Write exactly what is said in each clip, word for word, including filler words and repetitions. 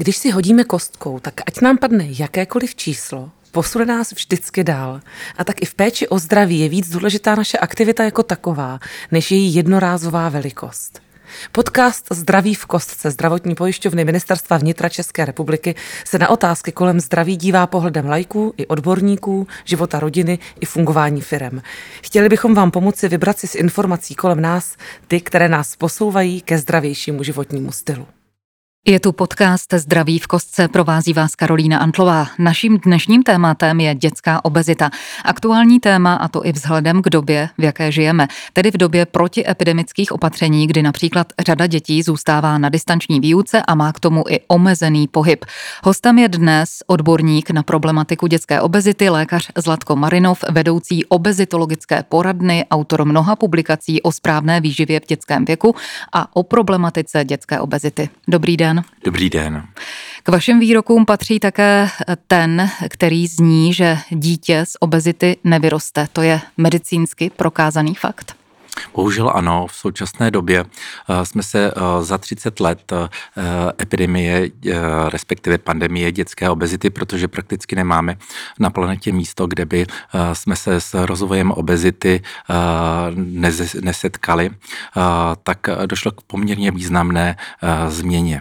Když si hodíme kostkou, tak ať nám padne jakékoliv číslo, posune nás vždycky dál. A tak i v péči o zdraví je víc důležitá naše aktivita jako taková, než její jednorázová velikost. Podcast Zdraví v kostce zdravotní pojišťovny Ministerstva vnitra České republiky se na otázky kolem zdraví dívá pohledem laiků i odborníků, života rodiny i fungování firem. Chtěli bychom vám pomoci vybrat si z informací kolem nás ty, které nás posouvají ke zdravějšímu životnímu stylu. Je tu podcast Zdraví v kostce, provází vás Karolína Antlová. Naším dnešním tématem je dětská obezita. Aktuální téma, a to i vzhledem k době, v jaké žijeme, tedy v době protiepidemických opatření, kdy například řada dětí zůstává na distanční výuce a má k tomu i omezený pohyb. Hostem je dnes odborník na problematiku dětské obezity, lékař Zlatko Marinov, vedoucí obezitologické poradny, autor mnoha publikací o správné výživě v dětském věku a o problematice dětské obezity. Dobrý den. Dobrý den. K vašim výrokům patří také ten, který zní, že dítě z obezity nevyroste. To je medicínsky prokázaný fakt? Bohužel ano, v současné době jsme se za třicet let epidemie, respektive pandemie dětské obezity, protože prakticky nemáme na planetě místo, kde by jsme se s rozvojem obezity nesetkali, tak došlo k poměrně významné změně.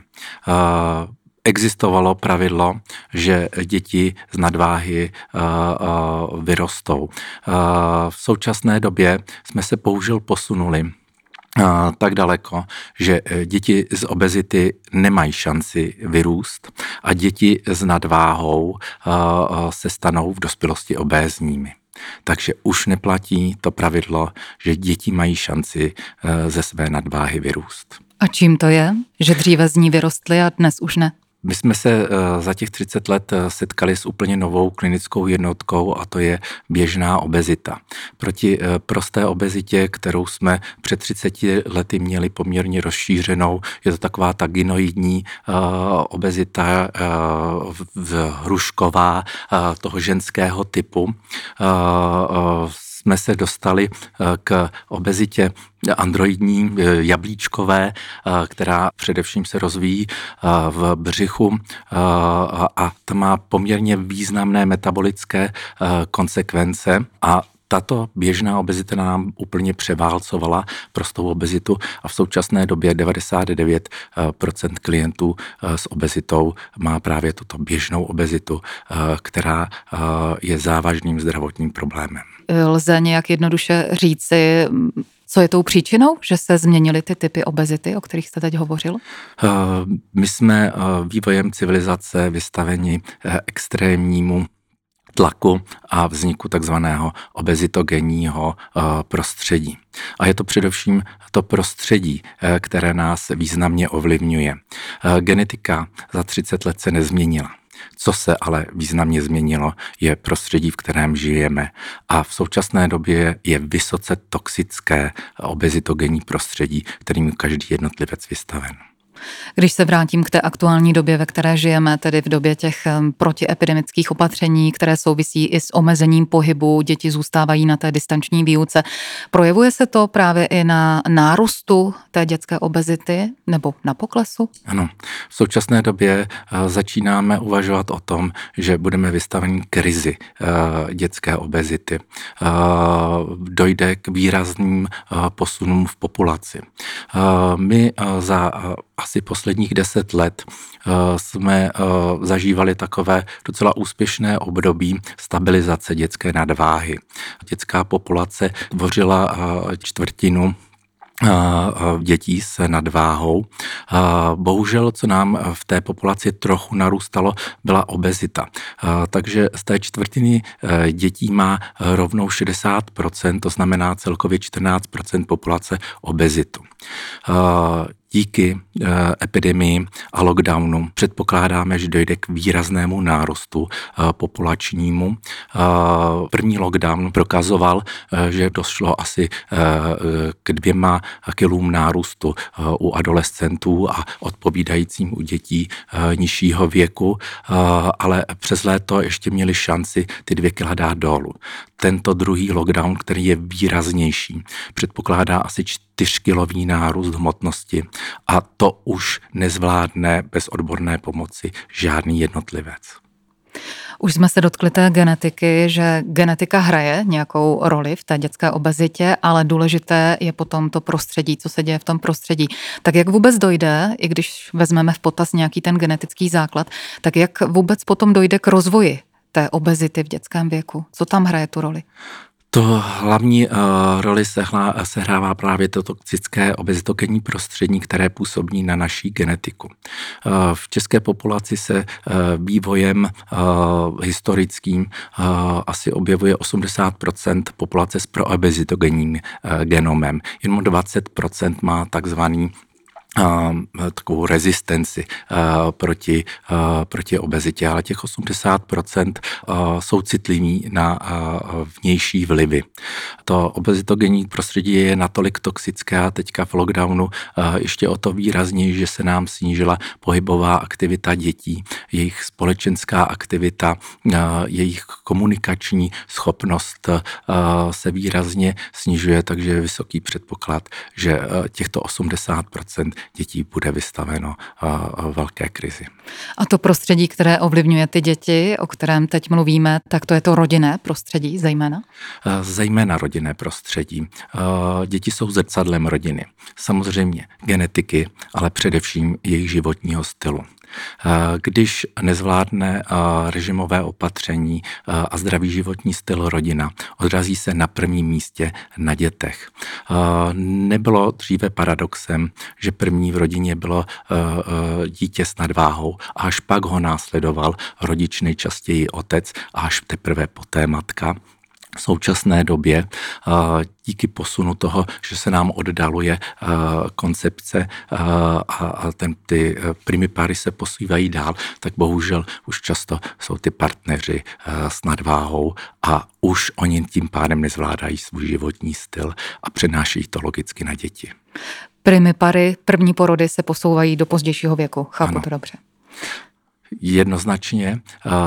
Existovalo pravidlo, že děti z nadváhy uh, uh, vyrostou. Uh, v současné době jsme se bohužel posunuli uh, tak daleko, že děti z obezity nemají šanci vyrůst a děti s nadváhou uh, se stanou v dospělosti obézními. Takže už neplatí to pravidlo, že děti mají šanci uh, ze své nadváhy vyrůst. A čím to je, že dříve z ní vyrostly a dnes už ne? My jsme se za těch třicet let setkali s úplně novou klinickou jednotkou a to je běžná obezita. Proti prosté obezitě, kterou jsme před třiceti lety měli poměrně rozšířenou, je to taková ta gynoidní obezita hrušková toho ženského typu. Jsme se dostali k obezitě androidní, jablíčkové, která především se rozvíjí v břichu a ta má poměrně významné metabolické konsekvence a tato běžná obezita nám úplně převálcovala prostou obezitu a v současné době devadesát devět procent klientů s obezitou má právě tuto běžnou obezitu, která je závažným zdravotním problémem. Lze nějak jednoduše říci, co je tou příčinou, že se změnily ty typy obezity, o kterých jste teď hovořil? My jsme vývojem civilizace vystaveni extrémnímu tlaku a vzniku takzvaného obezitogenního prostředí. A je to především to prostředí, které nás významně ovlivňuje. Genetika za třicet let se nezměnila. Co se ale významně změnilo, je prostředí, v kterém žijeme. A v současné době je vysoce toxické obezitogenní prostředí, kterým každý jednotlivec vystaven. Když se vrátím k té aktuální době, ve které žijeme, tedy v době těch protiepidemických opatření, které souvisí i s omezením pohybu, děti zůstávají na té distanční výuce, projevuje se to právě i na nárůstu té dětské obezity nebo na poklesu? Ano, v současné době začínáme uvažovat o tom, že budeme vystaveni krizi dětské obezity. Dojde k výrazným posunům v populaci. My za asi posledních deset let jsme zažívali takové docela úspěšné období stabilizace dětské nadváhy. Dětská populace tvořila čtvrtinu dětí s nadváhou. Bohužel, co nám v té populaci trochu narůstalo, byla obezita. Takže z té čtvrtiny dětí má rovnou šedesát procent, to znamená celkově čtrnáct procent populace obezitu. Díky epidemii a lockdownu předpokládáme, že dojde k výraznému nárůstu populačnímu. První lockdown prokazoval, že došlo asi k dvěma kilům nárůstu u adolescentů a odpovídajícím u dětí nižšího věku, ale přes léto ještě měli šanci ty dvě kila dát dolů. tento druhý lockdown, který je výraznější, předpokládá asi čtyřkilový nárůst hmotnosti a to už nezvládne bez odborné pomoci žádný jednotlivec. Už jsme se dotkli té genetiky, že genetika hraje nějakou roli v té dětské obezitě, ale důležité je potom to prostředí, co se děje v tom prostředí. Tak jak vůbec dojde, i když vezmeme v potaz nějaký ten genetický základ, tak jak vůbec potom dojde k rozvoji té obezity v dětském věku? Co tam hraje tu roli? To hlavní uh, roli sehlá, sehrává právě to toxické obezitogenní prostředí, které působí na naší genetiku. Uh, v české populaci se uh, vývojem uh, historickým uh, asi objevuje osmdesát procent populace s proobezitogenním uh, genomem. Jenom dvacet procent má takzvaný Uh, takovou rezistenci uh, proti, uh, proti obezitě, ale těch osmdesát procent uh, jsou citliví na uh, vnější vlivy. To obezitogenní prostředí je natolik toxické a teďka v lockdownu uh, ještě o to výrazněji, že se nám snížila pohybová aktivita dětí, jejich společenská aktivita, uh, jejich komunikační schopnost uh, se výrazně snižuje, takže je vysoký předpoklad, že uh, těchto osmdesát procent dětí bude vystaveno uh, velké krizi. A to prostředí, které ovlivňuje ty děti, o kterém teď mluvíme, tak to je to rodinné prostředí zejména? Uh, zejména rodinné prostředí. Uh, děti jsou zrcadlem rodiny. Samozřejmě genetiky, ale především jejich životního stylu. Když nezvládne režimové opatření a zdravý životní styl rodina, odrazí se na prvním místě na dětech. Nebylo dříve paradoxem, že první v rodině bylo dítě s nadváhou a až pak ho následoval rodič, nejčastěji otec, a až teprve poté matka. V současné době díky posunu toho, že se nám oddaluje koncepce a ten, ty primipáry se posouvají dál, tak bohužel už často jsou ty partneři s nadváhou a už oni tím pádem nezvládají svůj životní styl a přenáší to logicky na děti. Primipary, první porody se posouvají do pozdějšího věku, chápu ano. To dobře. Jednoznačně.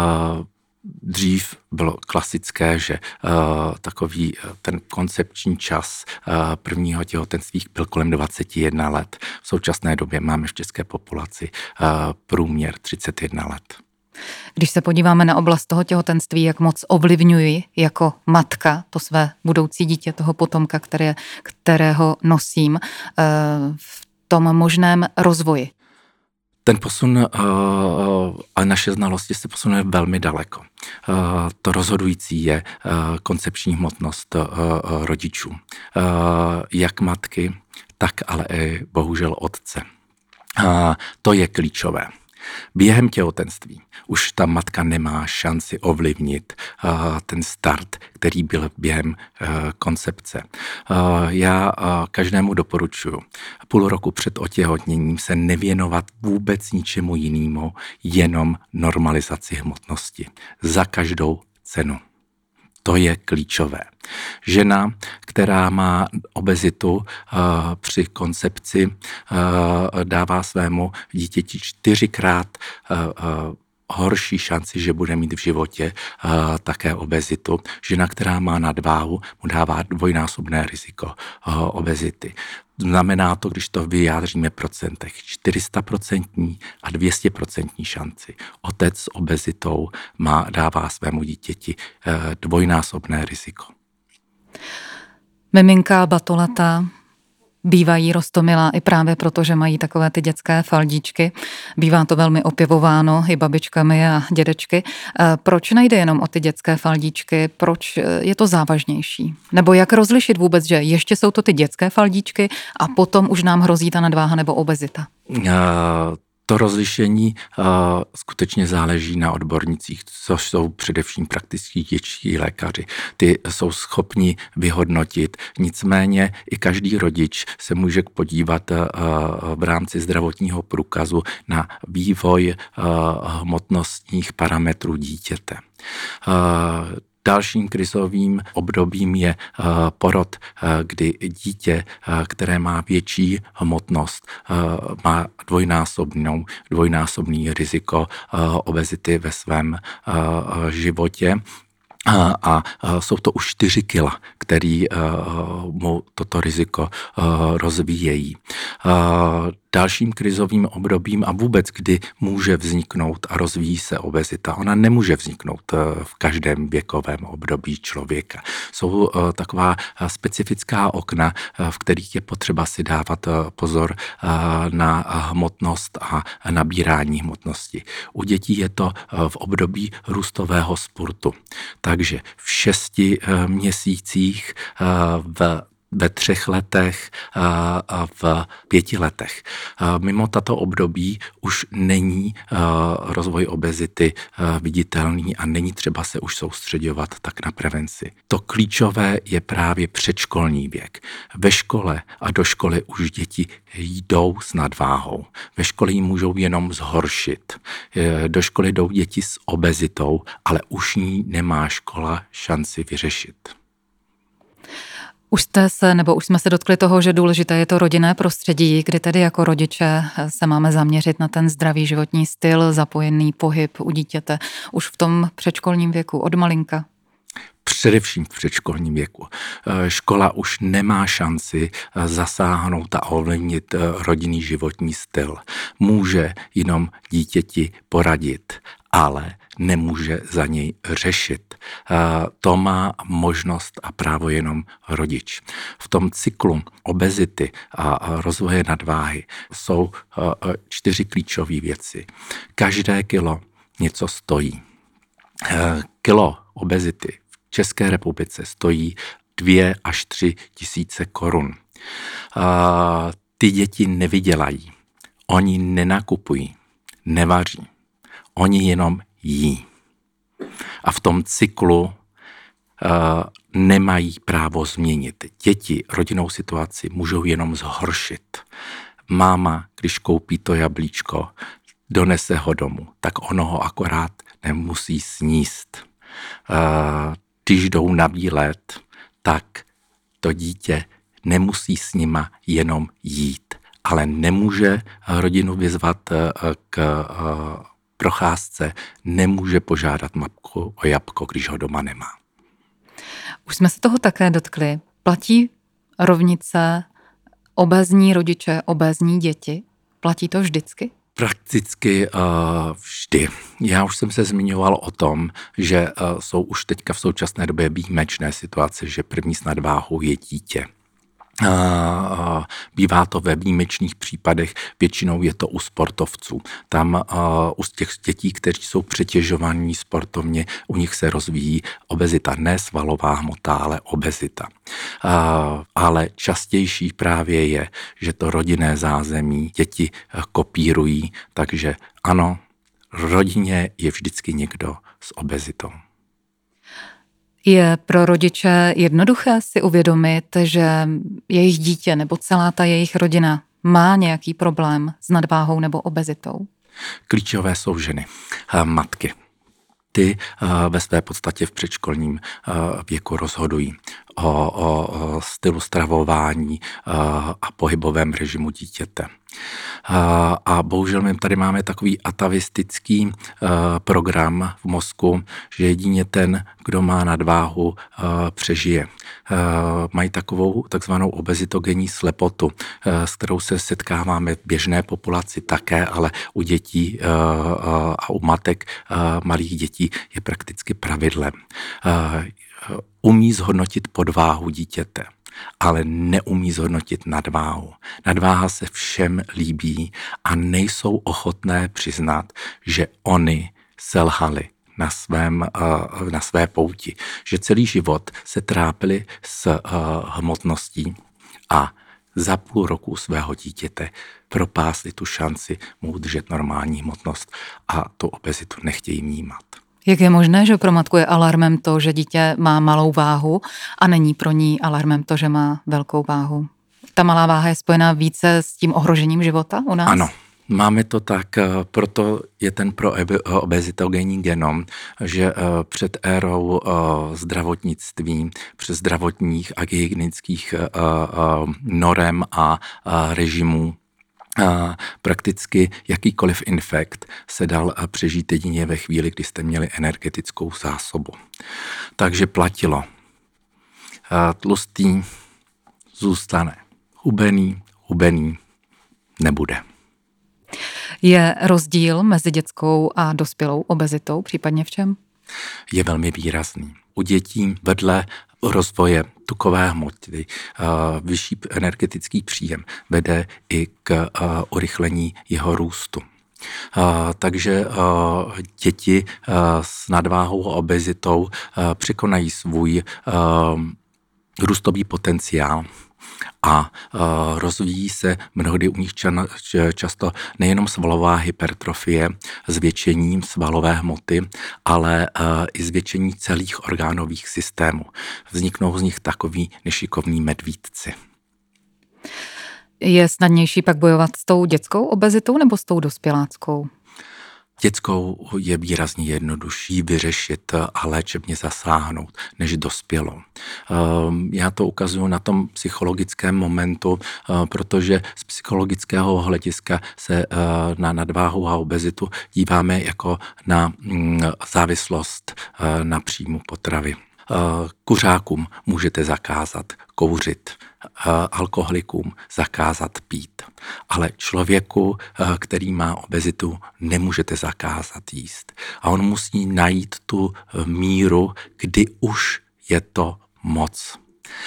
Dřív bylo klasické, že uh, takový uh, ten koncepční čas uh, prvního těhotenství byl kolem dvacet jedna let. V současné době máme v české populaci uh, průměr třicet jedna let. Když se podíváme na oblast toho těhotenství, jak moc ovlivňuji jako matka to své budoucí dítě, toho potomka, které, kterého nosím, uh, v tom možném rozvoji. Ten posun a naše znalosti se posunuje velmi daleko. To rozhodující je koncepční hmotnost rodičů. Jak matky, tak ale i bohužel otce. To je klíčové. Během těhotenství už ta matka nemá šanci ovlivnit uh, ten start, který byl během uh, koncepce. Uh, já uh, každému doporučuji půl roku před otěhotněním se nevěnovat vůbec ničemu jinému, jenom normalizaci hmotnosti. Za každou cenu. To je klíčové. Žena, která má obezitu uh, při koncepci, uh, dává svému dítěti čtyřikrát uh, uh, horší šanci, že bude mít v životě uh, také obezitu. Žena, která má nadváhu, mu dává dvojnásobné riziko uh, obezity. Znamená to, když to vyjádříme procentech, čtyři sta procentní a dvě stě procentní šanci. Otec s obezitou má, dává svému dítěti uh, dvojnásobné riziko. Miminka, batolata bývají roztomilá i právě proto, že mají takové ty dětské faldíčky. Bývá to velmi opěvováno i babičkami a dědečky. Proč nejde jenom o ty dětské faldíčky? Proč je to závažnější? Nebo jak rozlišit vůbec, že ještě jsou to ty dětské faldíčky a potom už nám hrozí ta nadváha nebo obezita? Uh... To rozlišení uh, skutečně záleží na odbornicích, což jsou především praktičtí dětští lékaři. Ty jsou schopni vyhodnotit, nicméně i každý rodič se může podívat uh, v rámci zdravotního průkazu na vývoj uh, hmotnostních parametrů dítěte. Uh, Dalším krizovým obdobím je uh, porod, uh, kdy dítě, uh, které má větší hmotnost, uh, má dvojnásobnou, dvojnásobný riziko uh, obezity ve svém uh, životě. A, a, a jsou to už čtyři kila, který uh, mu toto riziko uh, rozvíjejí. Uh, dalším krizovým obdobím a vůbec, kdy může vzniknout a rozvíjí se obezita, ona nemůže vzniknout uh, v každém věkovém období člověka. Jsou uh, taková uh, specifická okna, uh, v kterých je potřeba si dávat uh, pozor uh, na hmotnost a nabírání hmotnosti. U dětí je to uh, v období růstového spurtu. Takže v šesti uh, měsících, uh, v ve třech letech a v pěti letech. Mimo tato období už není rozvoj obezity viditelný a není třeba se už soustředovat tak na prevenci. To klíčové je právě předškolní věk. Ve škole a do školy už děti jdou s nadváhou. Ve škole ji můžou jenom zhoršit. Do školy jdou děti s obezitou, ale už ní nemá škola šanci vyřešit. Už jste se, nebo už jsme se dotkli toho, že důležité je to rodinné prostředí, kdy tedy jako rodiče se máme zaměřit na ten zdravý životní styl, zapojený pohyb u dítěte už v tom předškolním věku, od malinka. Především v předškolním věku. Škola už nemá šanci zasáhnout a ovlivnit rodinný životní styl. Může jenom dítěti poradit, ale nemůže za něj řešit. To má možnost a právo jenom rodič. V tom cyklu obezity a rozvoje nadváhy jsou čtyři klíčové věci. Každé kilo něco stojí. Kilo obezity v České republice stojí dvě až tři tisíce korun. Ty děti nevydělají. Oni nenakupují, nevaří. Oni jenom jí. A v tom cyklu uh, nemají právo změnit. Děti rodinnou situaci můžou jenom zhoršit. Máma, když koupí to jablíčko, donese ho domů, tak ono ho akorát nemusí sníst. Uh, když jdou na výlet, tak to dítě nemusí s nima jenom jít, ale nemůže rodinu vyzvat uh, k uh, procházce, nemůže požádat matku o jabko, když ho doma nemá. Už jsme se toho také dotkli. Platí rovnice obézní rodiče, obézní děti? Platí to vždycky? Prakticky uh, vždy. Já už jsem se zmiňoval o tom, že uh, jsou už teďka v současné době výjimečné situace, že první s nadváhou je dítě. Uh, bývá to ve výjimečných případech, většinou je to u sportovců. Tam uh, u těch dětí, kteří jsou přetěžovaní sportovně, u nich se rozvíjí obezita, ne svalová hmota, ale obezita. Uh, ale častější právě je, že to rodinné zázemí děti uh, kopírují, takže ano, v rodině je vždycky někdo s obezitou. Je pro rodiče jednoduché si uvědomit, že jejich dítě nebo celá ta jejich rodina má nějaký problém s nadváhou nebo obezitou? Klíčové jsou ženy, matky. Ty ve své podstatě v předškolním věku rozhodují o, o stylu stravování a pohybovém režimu dítěte. A bohužel my tady máme takový atavistický program v mozku, že jedině ten, kdo má nadváhu, přežije. Mají takovou takzvanou obezitogenní slepotu, s kterou se setkáváme v běžné populaci také, ale u dětí a u matek malých dětí je prakticky pravidlem. Umí zhodnotit podváhu dítěte, ale neumí zhodnotit nadváhu. Nadváha se všem líbí a nejsou ochotné přiznat, že oni selhali na, svém, na své pouti, že celý život se trápili s hmotností a za půl roku svého dítěte propásli tu šanci mu udržet normální hmotnost a tu obezitu nechtějí vnímat. Jak je možné, že pro matku je alarmem to, že dítě má malou váhu a není pro ní alarmem to, že má velkou váhu? Ta malá váha je spojená více s tím ohrožením života u nás? Ano. Máme to tak, proto je ten proobezitogenní genom, že před érou zdravotnictví, přes zdravotních a hygienických norem a režimů Prakticky jakýkoliv infekt se dal přežít jedině ve chvíli, kdy jste měli energetickou zásobu. Takže platilo. Tlustý zůstane. Hubený, hubený nebude. Je rozdíl mezi dětskou a dospělou obezitou, případně v čem? Je velmi výrazný. U dětí vedle rozvoje tukové hmoty, vyšší energetický příjem vede i k urychlení jeho růstu. Takže děti s nadváhou a obezitou překonají svůj růstový potenciál a rozvíjí se mnohdy u nich často nejenom svalová hypertrofie, zvětšení svalové hmoty, ale i zvětšení celých orgánových systémů. Vzniknou z nich takoví nešikovní medvídci. Je snadnější pak bojovat s tou dětskou obezitou nebo s tou dospěláckou? Dětskou je výrazně jednodušší vyřešit a léčebně zasáhnout než dospělou. Já to ukazuju na tom psychologickém momentu, protože z psychologického hlediska se na nadváhu a obezitu díváme jako na závislost na příjmu potravy. Kuřákům můžete zakázat kouřit, alkoholikům zakázat pít, ale člověku, který má obezitu, nemůžete zakázat jíst. A on musí najít tu míru, kdy už je to moc.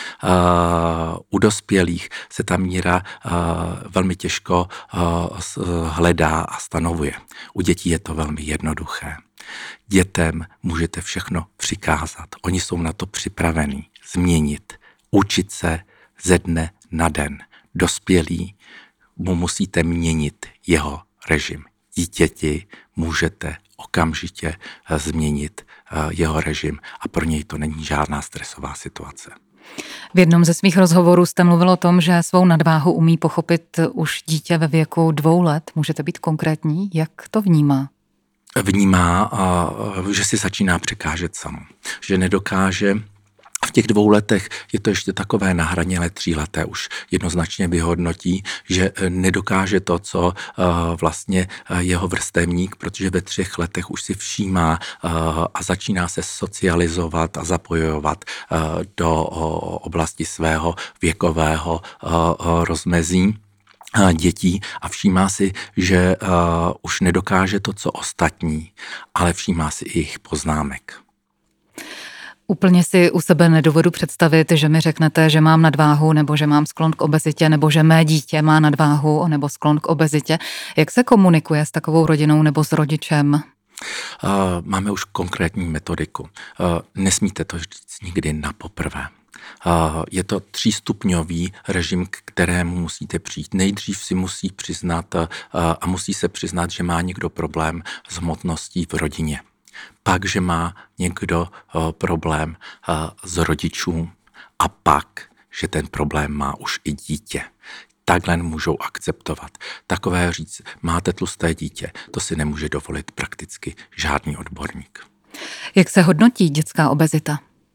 Uh, u dospělých se ta míra uh, velmi těžko uh, hledá a stanovuje. U dětí je to velmi jednoduché. Dětem můžete všechno přikázat. Oni jsou na to připravení změnit, učit se ze dne na den. Dospělí mu musíte měnit jeho režim. Dítěti můžete okamžitě změnit jeho režim a pro něj to není žádná stresová situace. V jednom ze svých rozhovorů jste mluvil o tom, že svou nadváhu umí pochopit už dítě ve věku dvou let. Můžete být konkrétní? Jak to vnímá? Vnímá, že si začíná překážet samo. Že nedokáže. V těch dvou letech je to ještě takové na hraně, ale tříleté už jednoznačně vyhodnotí, že nedokáže to, co vlastně jeho vrstevník, protože ve třech letech už si všímá a začíná se socializovat a zapojovat do oblasti svého věkového rozmezí dětí a všímá si, že už nedokáže to, co ostatní, ale všímá si i jejich poznámek. Úplně si u sebe nedovedu představit, že mi řeknete, že mám nadváhu, nebo že mám sklon k obezitě, nebo že mé dítě má nadváhu, nebo sklon k obezitě. Jak se komunikuje s takovou rodinou nebo s rodičem? Máme už konkrétní metodiku. Nesmíte to říct nikdy na poprvé. Je to třístupňový režim, k kterému musíte přijít. Nejdřív si musí přiznat a musí se přiznat, že má někdo problém s hmotností v rodině. Pak, že má někdo problém s rodičů a pak, že ten problém má už i dítě. Takhle můžou akceptovat. Takové říct, máte tlusté dítě, to si nemůže dovolit prakticky žádný odborník. Jak se hodnotí dětská obezita?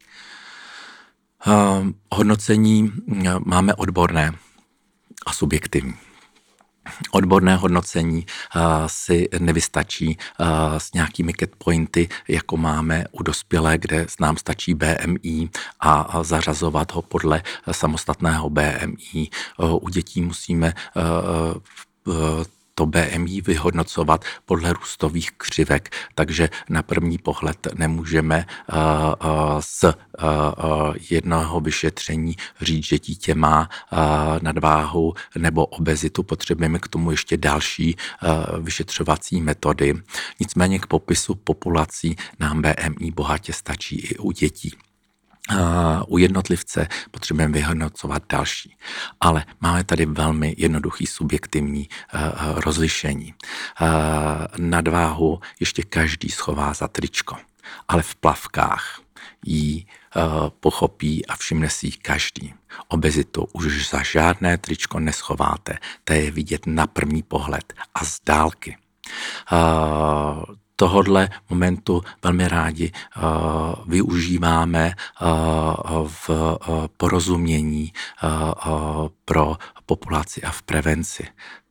Uh, hodnocení máme odborné a subjektivní. Odborné hodnocení uh, si nevystačí uh, s nějakými catpointy, jako máme u dospělé, kde nám stačí B M I a, a zařazovat ho podle samostatného B M I. Uh, u dětí musíme uh, uh, to B M I vyhodnocovat podle růstových křivek, takže na první pohled nemůžeme uh, uh, z uh, uh, jednoho vyšetření říct, že dítě má uh, nadváhu nebo obezitu. Potřebujeme k tomu ještě další uh, vyšetřovací metody. Nicméně k popisu populací nám B M I bohatě stačí i u dětí. Uh, u jednotlivce potřebujeme vyhodnocovat další. Ale máme tady velmi jednoduchý subjektivní uh, rozlišení. Uh, nadváhu ještě každý schová za tričko, ale v plavkách ji uh, pochopí a všimne si ji každý. Obezitu už za žádné tričko neschováte, to je vidět na první pohled a z dálky. Uh, Tohodle momentu velmi rádi uh, využíváme uh, v uh, porozumění uh, uh, pro populaci a v prevenci.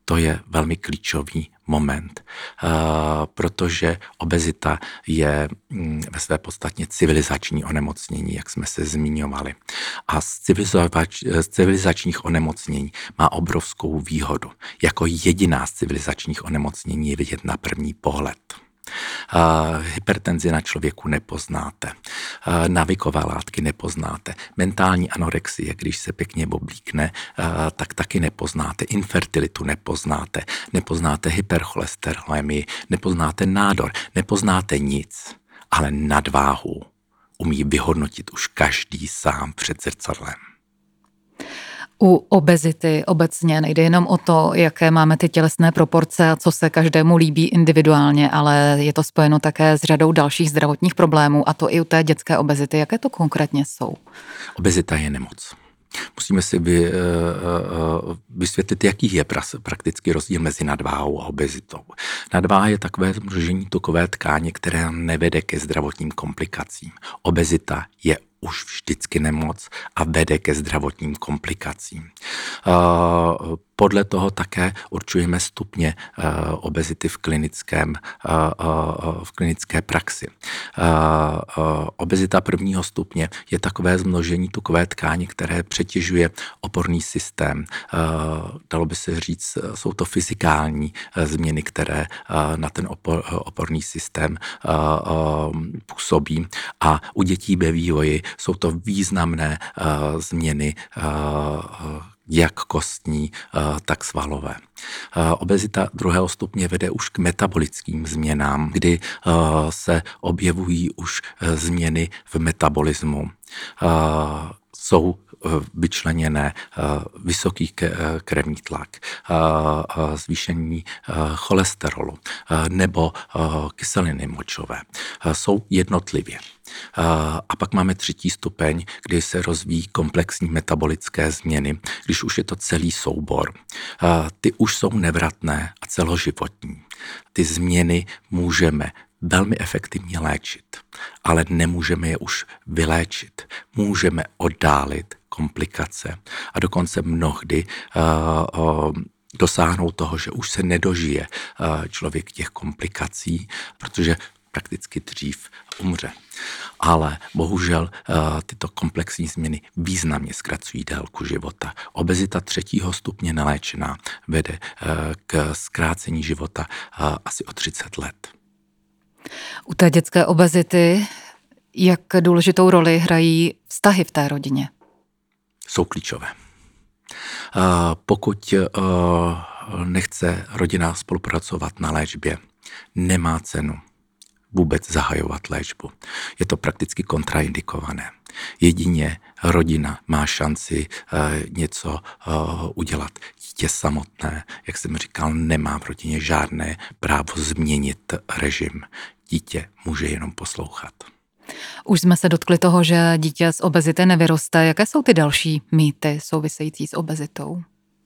To je velmi klíčový moment, protože obezita je ve své podstatě civilizační onemocnění, jak jsme se zmiňovali. A z, z civilizačních onemocnění má obrovskou výhodu. Jako jediná z civilizačních onemocnění je vidět na první pohled. Uh, hypertenzi na člověku nepoznáte, uh, návykové látky nepoznáte, mentální anorexie, když se pěkně oblíkne, uh, tak taky nepoznáte, infertilitu nepoznáte, nepoznáte hypercholesterolemii, nepoznáte nádor, nepoznáte nic, ale nadváhu umí vyhodnotit už každý sám před zrcadlem. U obezity obecně nejde jenom o to, jaké máme ty tělesné proporce a co se každému líbí individuálně, ale je to spojeno také s řadou dalších zdravotních problémů, a to i u té dětské obezity. Jaké to konkrétně jsou? Obezita je nemoc. Musíme si vy, vysvětlit, jaký je praktický rozdíl mezi nadváhou a obezitou. Nadváha je takové zmnožení tukové tkáně, které nevede ke zdravotním komplikacím. Obezita je už vždycky nemoc a vede ke zdravotním komplikacím. Podle toho také určujeme stupně obezity v, klinickém, v klinické praxi. Obezita prvního stupně je takové zmnožení tukové tkáně, které přetěžuje oporný systém. Dalo by se říct, jsou to fyzikální změny, které na ten oporný systém působí. A u dětí ve vývoji jsou to významné změny jak kostní, tak svalové. Obezita druhého stupně vede už k metabolickým změnám, kdy se objevují už změny v metabolismu. Jsou vyčleněné vysoký krevní tlak, zvýšení cholesterolu nebo kyseliny močové. Jsou jednotlivě. A pak máme třetí stupeň, kdy se rozvíjí komplexní metabolické změny, když už je to celý soubor. Ty už jsou nevratné a celoživotní. Ty změny můžeme velmi efektivně léčit, ale nemůžeme je už vyléčit. Můžeme oddálit komplikace a dokonce mnohdy uh, uh, dosáhnout toho, že už se nedožije uh, člověk těch komplikací, protože prakticky dřív umře. Ale bohužel tyto komplexní změny významně zkracují délku života. Obezita třetího stupně neléčená vede k zkrácení života asi o třicet let. U té dětské obezity, jak důležitou roli hrají vztahy v té rodině? Jsou klíčové. Pokud nechce rodina spolupracovat na léčbě, nemá cenu vůbec zahajovat léčbu. Je to prakticky kontraindikované. Jedině rodina má šanci uh, něco uh, udělat. Dítě samotné, jak jsem říkal, nemá v rodině žádné právo změnit režim. Dítě může jenom poslouchat. Už jsme se dotkli toho, že dítě z obezity nevyroste. Jaké jsou ty další mýty související s obezitou?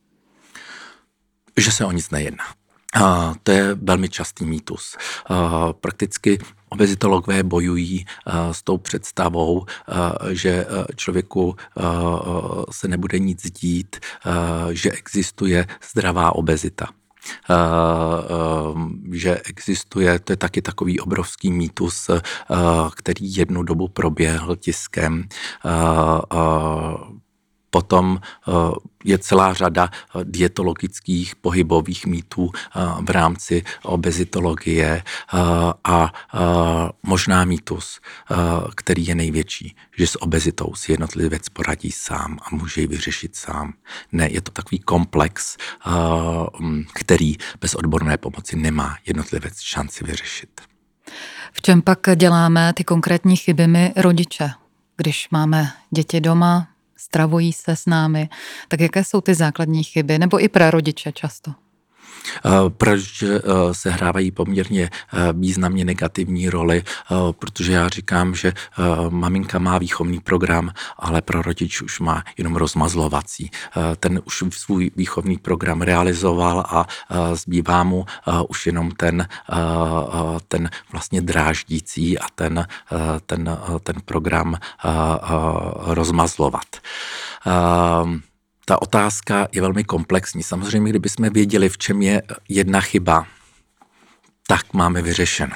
Že se o nic nejedná. Uh, to je velmi častý mýtus. Uh, prakticky obezitologové bojují uh, s tou představou, uh, že uh, člověku uh, se nebude nic dít, uh, že existuje zdravá obezita. Uh, uh, že existuje, to je taky takový obrovský mýtus, uh, který jednu dobu proběhl tiskem. Uh, uh, Potom je celá řada dietologických pohybových mýtů v rámci obezitologie a možná mýtus, který je největší, že s obezitou si jednotlivec poradí sám a může ji vyřešit sám. Ne, je to takový komplex, který bez odborné pomoci nemá jednotlivec šanci vyřešit. V čem pak děláme ty konkrétní chyby my rodiče, když máme děti doma, stravují se s námi, tak jaké jsou ty základní chyby, nebo i prarodiče často? Proč se hrávají poměrně významně negativní roli, protože já říkám, že maminka má výchovný program, ale prarodič už má jenom rozmazlovací. Ten už svůj výchovný program realizoval a zbývá mu už jenom ten, ten vlastně dráždící a ten, ten, ten program rozmazlovat. ta otázka je velmi komplexní. Samozřejmě, kdybychom věděli, v čem je jedna chyba, tak máme vyřešeno.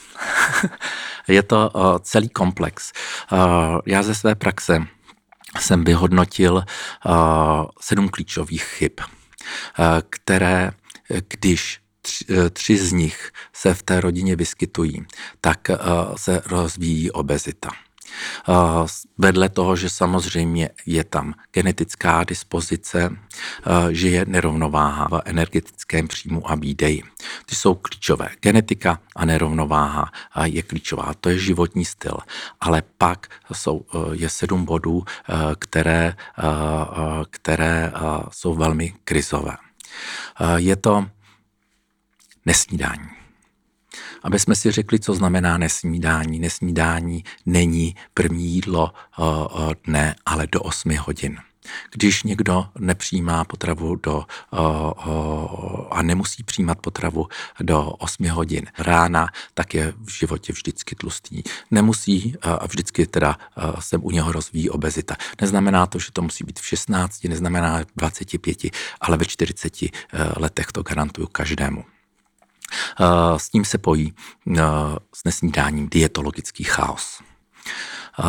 Je to uh, celý komplex. Uh, já ze své praxe jsem vyhodnotil uh, sedm klíčových chyb, uh, které, když tři, tři z nich se v té rodině vyskytují, tak uh, se rozvíjí obezita. Uh, vedle toho, že samozřejmě je tam genetická dispozice, uh, že je nerovnováha v energetickém příjmu a výdeji. Ty jsou klíčové. Genetika a nerovnováha uh, je klíčová. To je životní styl. Ale pak jsou, uh, je sedm bodů, uh, které, uh, uh, které uh, jsou velmi krizové. Uh, je to nesnídání. Aby jsme si řekli, co znamená nesnídání. Nesnídání není první jídlo uh, dne, ale do osmi hodin. Když někdo nepřijímá potravu do, uh, uh, a nemusí přijímat potravu do osmi hodin rána, tak je v životě vždycky tlustý. Nemusí uh, a vždycky teda uh, se u něho rozvíjí obezita. Neznamená to, že to musí být v šestnácti, neznamená v dvaceti pěti, ale ve čtyřiceti uh, letech to garantuju každému. Uh, s tím se pojí uh, s nesnídáním dietologický chaos. Uh,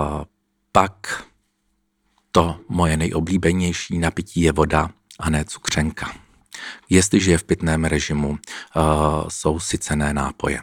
pak to moje nejoblíbenější napití je voda a ne cukřenka. Jestliže je v pitném režimu, uh, jsou sycené nápoje.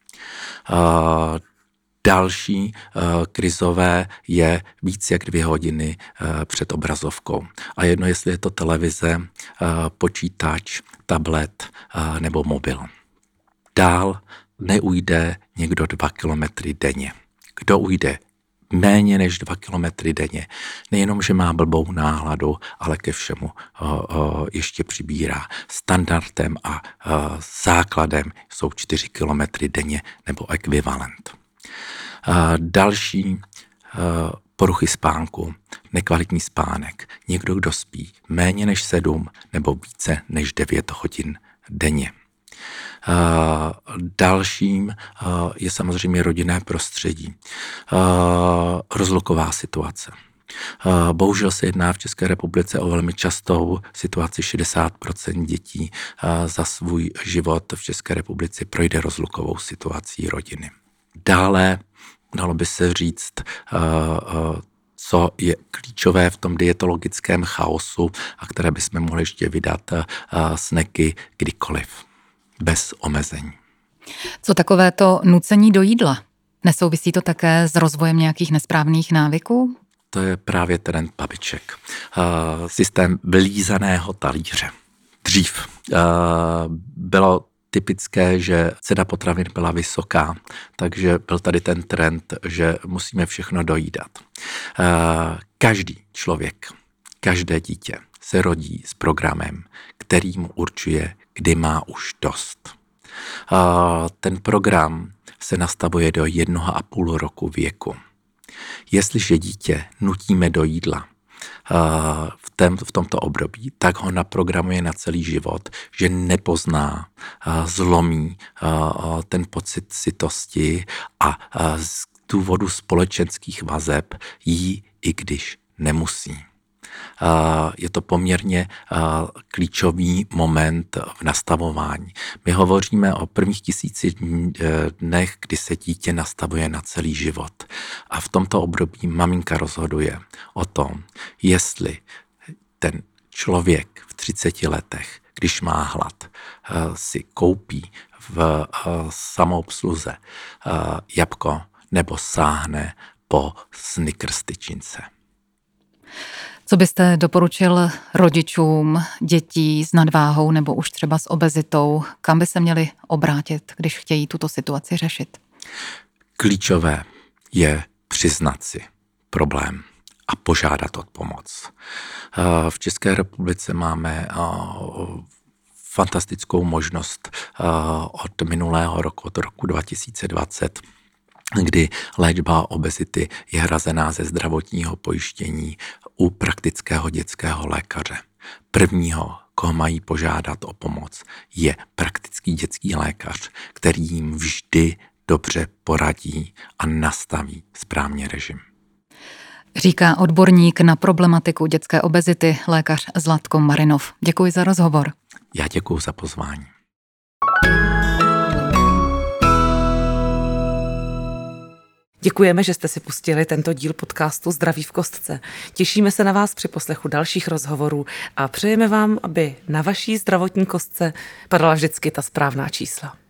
Uh, Další uh, krizové je víc jak dvě hodiny uh, před obrazovkou. A jedno, jestli je to televize, uh, počítač, tablet uh, nebo mobil. Dál neujde někdo dva kilometry denně. Kdo ujde méně než dva kilometry denně, nejenom, že má blbou náladu, ale ke všemu uh, uh, ještě přibírá. Standardem a uh, základem jsou čtyři kilometry denně nebo ekvivalent. Uh, další uh, poruchy spánku, nekvalitní spánek. Někdo, kdo spí méně než sedm nebo více než devět hodin denně. Uh, dalším uh, je samozřejmě rodinné prostředí. Uh, rozluková situace. Uh, bohužel se jedná v České republice o velmi častou situaci. šedesát procent dětí uh, za svůj život v České republice projde rozlukovou situací rodiny. Dále dalo by se říct, co je klíčové v tom dietologickém chaosu a které bychom mohli ještě vydat snacky kdykoliv, bez omezení. Co takové to nucení do jídla? Nesouvisí to také s rozvojem nějakých nesprávných návyků? To je právě trend babiček. Systém vylízaného talíře. Dřív bylo typické, že cena potravin byla vysoká, takže byl tady ten trend, že musíme všechno dojídat. Každý člověk, každé dítě se rodí s programem, který mu určuje, kdy má už dost. Ten program se nastavuje do jednoho a půl roku věku. Jestliže dítě nutíme do jídla v, tém, v tomto období, tak ho naprogramuje na celý život, že nepozná, zlomí ten pocit sytosti a z důvodu společenských vazeb jí, i když nemusí. Je to poměrně klíčový moment v nastavování. My hovoříme o prvních tisíci dnech, kdy se dítě nastavuje na celý život. A v tomto období maminka rozhoduje o tom, jestli ten člověk v třiceti letech, když má hlad, si koupí v samoobsluze jabko nebo sáhne po Snickers tyčince. Co byste doporučil rodičům dětí s nadváhou nebo už třeba s obezitou? Kam by se měli obrátit, když chtějí tuto situaci řešit? Klíčové je přiznat si problém a požádat o pomoc. V České republice máme fantastickou možnost od minulého roku, od roku dva tisíce dvacet, kdy léčba obezity je hrazená ze zdravotního pojištění u praktického dětského lékaře. Prvního, koho mají požádat o pomoc, je praktický dětský lékař, který jim vždy dobře poradí a nastaví správně režim. Říká odborník na problematiku dětské obezity, lékař Zlatko Marinov. Děkuji za rozhovor. Já děkuji za pozvání. Děkujeme, že jste si pustili tento díl podcastu Zdraví v kostce. Těšíme se na vás při poslechu dalších rozhovorů a přejeme vám, aby na vaší zdravotní kostce padala vždycky ta správná čísla.